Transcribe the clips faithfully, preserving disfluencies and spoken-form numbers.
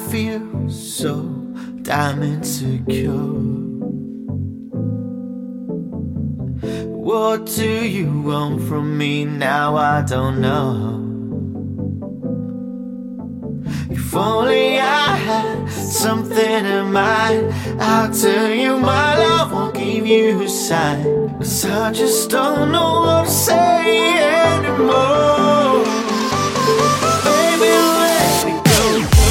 feel so damn insecure. What do you want from me now? I don't know. If only I had something in mind, I'll tell you my love won't give you a sign. 'Cause I just don't know what to say anymore. Baby, let me go.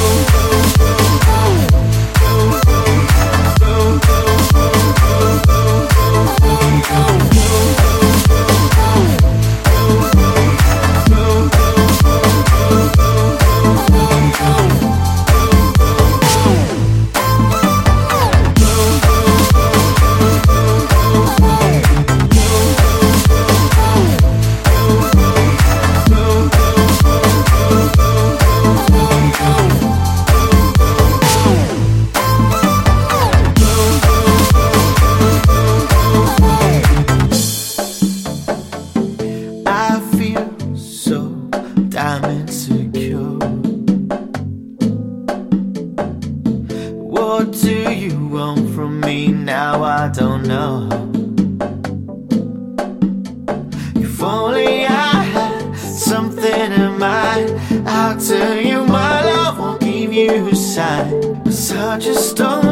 I'm insecure. What do you want from me now? I don't know. If only I had something in mind, I'll tell you my love won't give you a sign. 'Cause I just don't